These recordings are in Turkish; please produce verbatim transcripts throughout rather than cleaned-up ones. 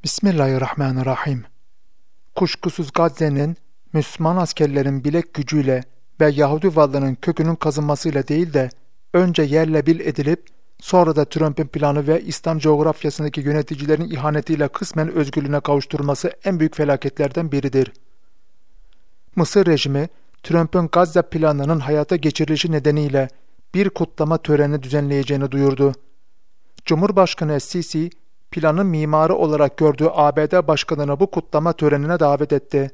Bismillahirrahmanirrahim. Kuşkusuz Gazze'nin Müslüman askerlerin bilek gücüyle ve Yahudi varlığının kökünün kazınmasıyla değil de önce yerle bir edilip sonra da Trump'ın planı ve İslam coğrafyasındaki yöneticilerin ihanetiyle kısmen özgürlüğüne kavuşturulması en büyük felaketlerden biridir. Mısır rejimi, Trump'ın Gazze planının hayata geçirilişi nedeniyle bir kutlama töreni düzenleyeceğini duyurdu. Cumhurbaşkanı Es-Sisi, planın mimarı olarak gördüğü A B D Başkanı'nı bu kutlama törenine davet etti.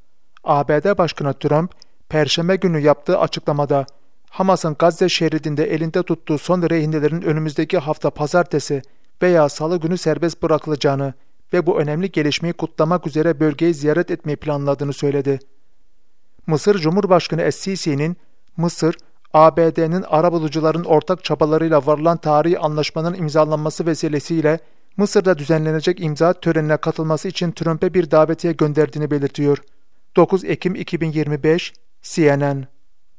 A B D Başkanı Trump, Perşembe günü yaptığı açıklamada, Hamas'ın Gazze şeridinde elinde tuttuğu son rehinelerin önümüzdeki hafta pazartesi veya salı günü serbest bırakılacağını ve bu önemli gelişmeyi kutlamak üzere bölgeyi ziyaret etmeyi planladığını söyledi. Mısır Cumhurbaşkanı Es-Sisi'nin, Mısır, A B D'nin arabulucuların ortak çabalarıyla varılan tarihi anlaşmanın imzalanması vesilesiyle Mısır'da düzenlenecek imza törenine katılması için Trump'e bir davetiye gönderdiğini belirtiyor. dokuz Ekim iki bin yirmi beş C N N.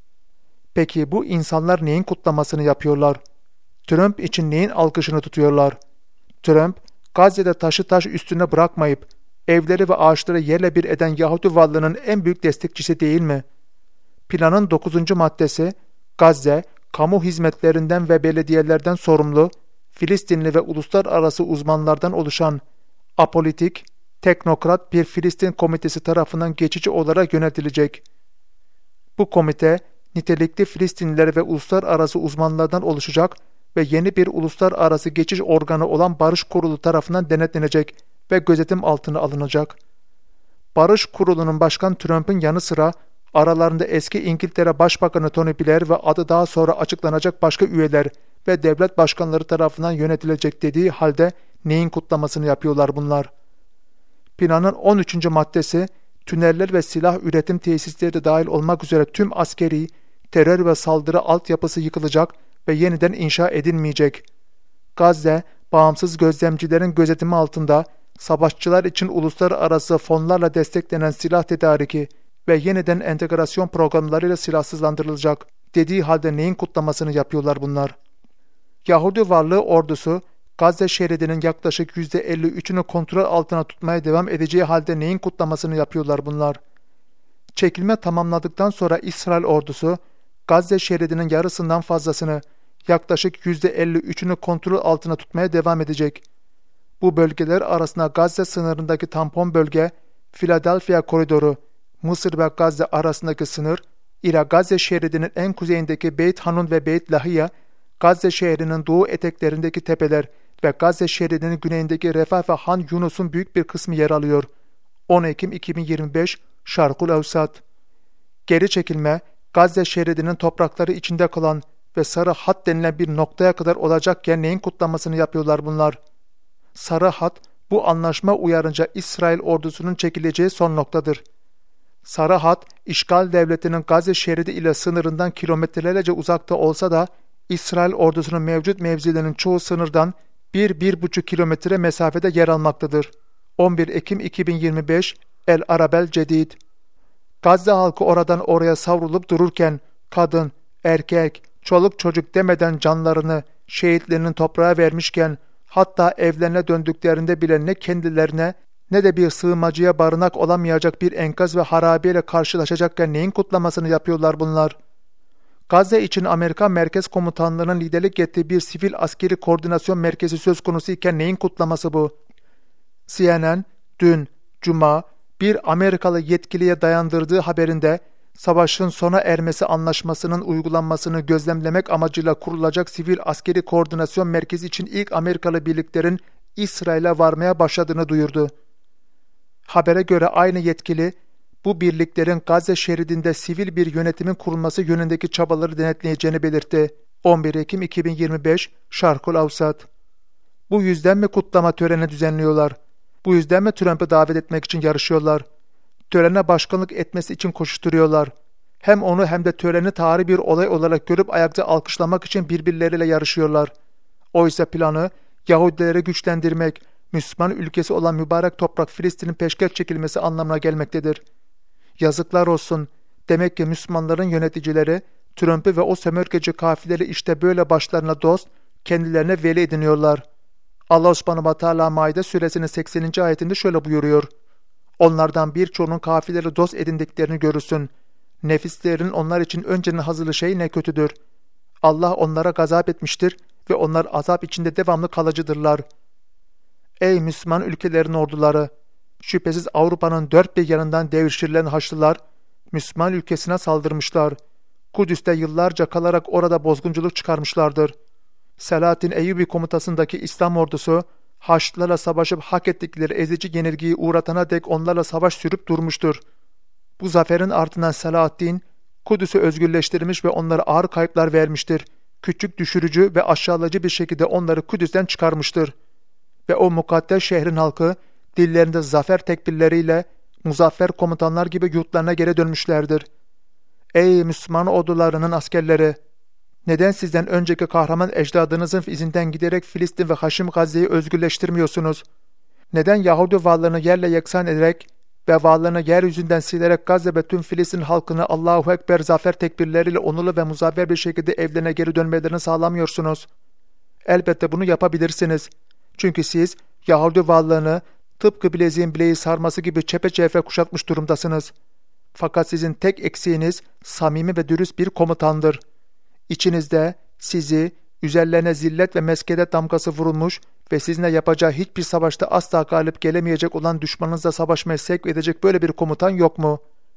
Peki bu insanlar neyin kutlamasını yapıyorlar? Trump için neyin alkışını tutuyorlar? Trump, Gazze'de taşı taş üstüne bırakmayıp evleri ve ağaçları yerle bir eden Yahudi varlığının en büyük destekçisi değil mi? Planın dokuzuncu maddesi, Gazze, kamu hizmetlerinden ve belediyelerden sorumlu, Filistinli ve uluslararası uzmanlardan oluşan apolitik, teknokrat bir Filistin komitesi tarafından geçici olarak yönetilecek. Bu komite, nitelikli Filistinliler ve uluslararası uzmanlardan oluşacak ve yeni bir uluslararası geçiş organı olan Barış Kurulu tarafından denetlenecek ve gözetim altına alınacak. Barış Kurulu'nun Başkan Trump'ın yanı sıra aralarında eski İngiltere Başbakanı Tony Blair ve adı daha sonra açıklanacak başka üyeler ve devlet başkanları tarafından yönetilecek dediği halde neyin kutlamasını yapıyorlar bunlar? Planın on üçüncü maddesi, tüneller ve silah üretim tesisleri de dahil olmak üzere tüm askeri, terör ve saldırı altyapısı yıkılacak ve yeniden inşa edilmeyecek. Gazze, bağımsız gözlemcilerin gözetimi altında, savaşçılar için uluslararası fonlarla desteklenen silah tedariki ve yeniden entegrasyon programlarıyla silahsızlandırılacak dediği halde neyin kutlamasını yapıyorlar bunlar? Yahudi varlığı ordusu, Gazze şeridinin yaklaşık yüzde elli üçünü kontrol altına tutmaya devam edeceği halde neyin kutlamasını yapıyorlar bunlar? Çekilme tamamladıktan sonra İsrail ordusu, Gazze şeridinin yarısından fazlasını, yaklaşık yüzde elli üçünü kontrol altına tutmaya devam edecek. Bu bölgeler arasında Gazze sınırındaki tampon bölge, Philadelphia koridoru, Mısır ve Gazze arasındaki sınır, ile Gazze şeridinin en kuzeyindeki Beit Hanun ve Beit Lahiya, Gazze şehrinin doğu eteklerindeki tepeler ve Gazze şeridinin güneyindeki Refah ve Han Yunus'un büyük bir kısmı yer alıyor. on Ekim iki bin yirmi beş Şarkul Evsat. Geri çekilme, Gazze şeridinin toprakları içinde kalan ve sarı hat denilen bir noktaya kadar olacakken neyin kutlamasını yapıyorlar bunlar? Sarı hat, bu anlaşma uyarınca İsrail ordusunun çekileceği son noktadır. Sarı hat, işgal devletinin Gazze şeridi ile sınırından kilometrelerce uzakta olsa da, İsrail ordusunun mevcut mevzilerinin çoğu sınırdan bir bir buçuk kilometre mesafede yer almaktadır. on bir Ekim iki bin yirmi beş El Arabel Cedid. Gazze halkı oradan oraya savrulup dururken kadın, erkek, çoluk çocuk demeden canlarını şehitlerinin toprağa vermişken hatta evlerine döndüklerinde bile ne kendilerine ne de bir sığınmacıya barınak olamayacak bir enkaz ve harabeyle karşılaşacakken neyin kutlamasını yapıyorlar bunlar? Gazze için Amerikan Merkez Komutanlığı'nın liderlik ettiği bir sivil askeri koordinasyon merkezi söz konusu iken neyin kutlaması bu? C N N, dün, Cuma, bir Amerikalı yetkiliye dayandırdığı haberinde, savaşın sona ermesi anlaşmasının uygulanmasını gözlemlemek amacıyla kurulacak sivil askeri koordinasyon merkezi için ilk Amerikalı birliklerin İsrail'e varmaya başladığını duyurdu. Habere göre aynı yetkili, bu birliklerin Gazze şeridinde sivil bir yönetimin kurulması yönündeki çabaları denetleyeceğini belirtti. on bir Ekim iki bin yirmi beş Şarkul Avsat. Bu yüzden mi kutlama töreni düzenliyorlar? Bu yüzden mi Trump'ı davet etmek için yarışıyorlar? Törene başkanlık etmesi için koşuşturuyorlar. Hem onu hem de töreni tarihi bir olay olarak görüp ayakta alkışlamak için birbirleriyle yarışıyorlar. Oysa planı Yahudileri güçlendirmek, Müslüman ülkesi olan mübarek toprak Filistin'in peşkeş çekilmesi anlamına gelmektedir. Yazıklar olsun. Demek ki Müslümanların yöneticileri Trump'ı ve o sömürgeci kafileri işte böyle başlarına dost, kendilerine veli ediniyorlar. Allah Subhanahu ve Teala Maide suresinin sekseninci ayetinde şöyle buyuruyor: Onlardan birçoğunun kafirleri dost edindiklerini görürsün. Nefislerin onlar için önceden hazırlı şey ne kötüdür. Allah onlara gazap etmiştir ve onlar azap içinde devamlı kalıcıdırlar. Ey Müslüman ülkelerin orduları! Şüphesiz Avrupa'nın dört bir yanından devşirilen Haçlılar, Müslüman ülkesine saldırmışlar. Kudüs'te yıllarca kalarak orada bozgunculuk çıkarmışlardır. Selahaddin Eyyubi komutasındaki İslam ordusu, Haçlılarla savaşıp hak ettikleri ezici yenilgiyi uğratana dek onlarla savaş sürüp durmuştur. Bu zaferin ardından Selahaddin, Kudüs'ü özgürleştirmiş ve onlara ağır kayıplar vermiştir. Küçük, düşürücü ve aşağılayıcı bir şekilde onları Kudüs'ten çıkarmıştır. Ve o mukaddes şehrin halkı, dillerinde zafer tekbirleriyle muzaffer komutanlar gibi yurtlarına geri dönmüşlerdir. Ey Müslüman ordularının askerleri! Neden sizden önceki kahraman ecdadınızın izinden giderek Filistin ve Haşim Gazze'yi özgürleştirmiyorsunuz? Neden Yahudi varlığını yerle yeksan ederek ve varlığını yeryüzünden silerek Gazze ve tüm Filistin halkını Allahu Ekber zafer tekbirleriyle onurlu ve muzaffer bir şekilde evlerine geri dönmelerini sağlamıyorsunuz? Elbette bunu yapabilirsiniz. Çünkü siz Yahudi varlığını tıpkı bileziğin bileği sarması gibi çepeçevre kuşatmış durumdasınız. Fakat sizin tek eksiğiniz samimi ve dürüst bir komutandır. İçinizde sizi üzerlerine zillet ve meskedet damgası vurulmuş ve sizinle yapacağı hiçbir savaşta asla galip gelemeyecek olan düşmanınızla savaşmaya sevk edecek böyle bir komutan yok mu?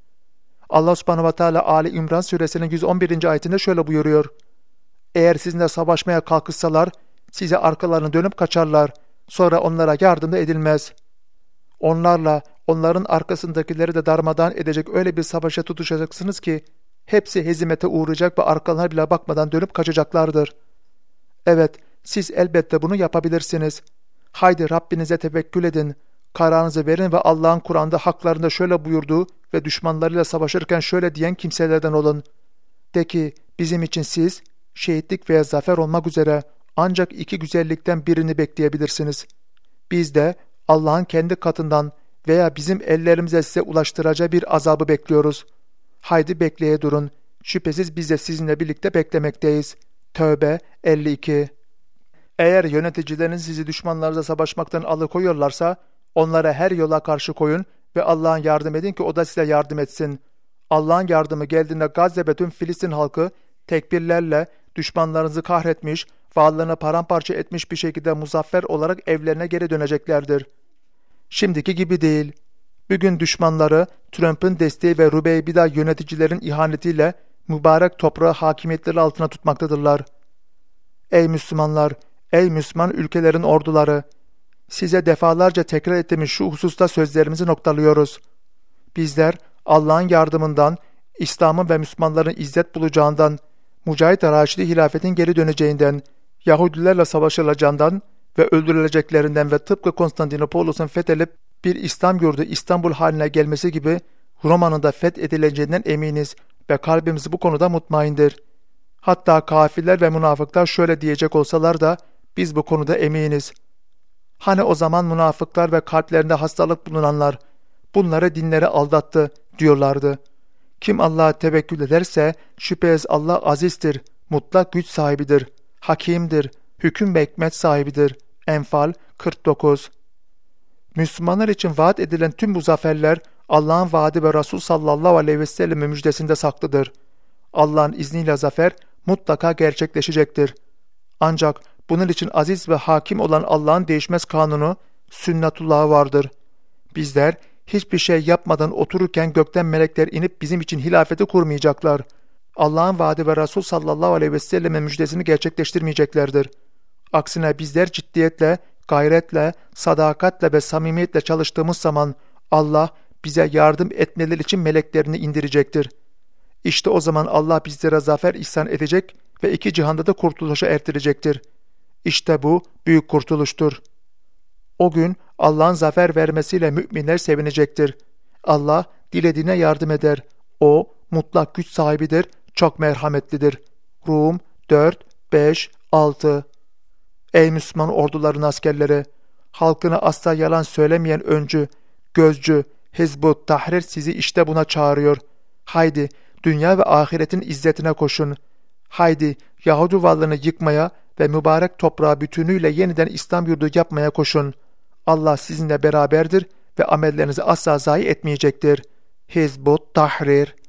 Allah Subhanahu ve Teala Ali İmran suresinin yüz on birinci ayetinde şöyle buyuruyor: Eğer sizinle savaşmaya kalkışsalar size arkalarını dönüp kaçarlar. Sonra onlara yardım da edilmez. Onlarla onların arkasındakileri de darmadağın edecek öyle bir savaşa tutuşacaksınız ki hepsi hezimete uğrayacak ve arkalarına bile bakmadan dönüp kaçacaklardır. Evet, siz elbette bunu yapabilirsiniz. Haydi Rabbinize tevekkül edin, kararınızı verin ve Allah'ın Kur'an'da haklarında şöyle buyurduğu ve düşmanlarıyla savaşırken şöyle diyen kimselerden olun. De ki, bizim için siz, şehitlik veya zafer olmak üzere ancak iki güzellikten birini bekleyebilirsiniz. Biz de Allah'ın kendi katından veya bizim ellerimize size ulaştıracağı bir azabı bekliyoruz. Haydi bekleye durun. Şüphesiz biz de sizinle birlikte beklemekteyiz. Tövbe elli iki. Eğer yöneticileriniz sizi düşmanlarınızla savaşmaktan alıkoyuyorlarsa onlara her yola karşı koyun ve Allah'ın yardım edin ki o da size yardım etsin. Allah'ın yardımı geldiğinde Gazze ve tüm Filistin halkı tekbirlerle düşmanlarınızı kahretmiş, varlığını paramparça etmiş bir şekilde muzaffer olarak evlerine geri döneceklerdir. Şimdiki gibi değil. Bugün düşmanları Trump'ın desteği ve Rubeybida yöneticilerin ihanetiyle mübarek toprağı hakimiyetleri altına tutmaktadırlar. Ey Müslümanlar, ey Müslüman ülkelerin orduları! Size defalarca tekrar ettiğimiz şu hususta sözlerimizi noktalıyoruz. Bizler Allah'ın yardımından, İslam'ın ve Müslümanların izzet bulacağından, Mücahit Raşidi hilafetin geri döneceğinden, Yahudilerle savaşılacağından ve öldürüleceklerinden ve tıpkı Konstantinopolis'un fethedilip bir İslam yurdu İstanbul haline gelmesi gibi Roma'nın da fethedileceğinden eminiz ve kalbimiz bu konuda mutmaindir. Hatta kafirler ve münafıklar şöyle diyecek olsalar da biz bu konuda eminiz. Hani o zaman münafıklar ve kalplerinde hastalık bulunanlar bunları dinleri aldattı diyorlardı. Kim Allah'a tevekkül ederse şüphesiz Allah azizdir, mutlak güç sahibidir, hakimdir, hüküm ve hikmet sahibidir. Enfal kırk dokuz. Müslümanlar için vaat edilen tüm bu zaferler Allah'ın vaadi ve Resul sallallahu aleyhi ve sellem'in müjdesinde saklıdır. Allah'ın izniyle zafer mutlaka gerçekleşecektir. Ancak bunun için aziz ve hakim olan Allah'ın değişmez kanunu, sünnetullahı vardır. Bizler hiçbir şey yapmadan otururken gökten melekler inip bizim için hilafeti kurmayacaklar. Allah'ın vaadi ve Resul sallallahu aleyhi ve sellem'in müjdesini gerçekleştirmeyeceklerdir. Aksine bizler ciddiyetle, gayretle, sadakatle ve samimiyetle çalıştığımız zaman Allah bize yardım etmeleri için meleklerini indirecektir. İşte o zaman Allah bizlere zafer ihsan edecek ve iki cihanda da kurtuluşa erdirecektir. İşte bu büyük kurtuluştur. O gün Allah'ın zafer vermesiyle müminler sevinecektir. Allah dilediğine yardım eder. O mutlak güç sahibidir, çok merhametlidir. Rum dört, beş, altı. Ey Müslüman orduların askerleri! Halkına asla yalan söylemeyen öncü, gözcü, Hizb-ut Tahrir sizi işte buna çağırıyor. Haydi dünya ve ahiretin izzetine koşun. Haydi Yahudi varlığını yıkmaya ve mübarek toprağı bütünüyle yeniden İslam yurdu yapmaya koşun. Allah sizinle beraberdir ve amellerinizi asla zayi etmeyecektir. Hizbut Tahrir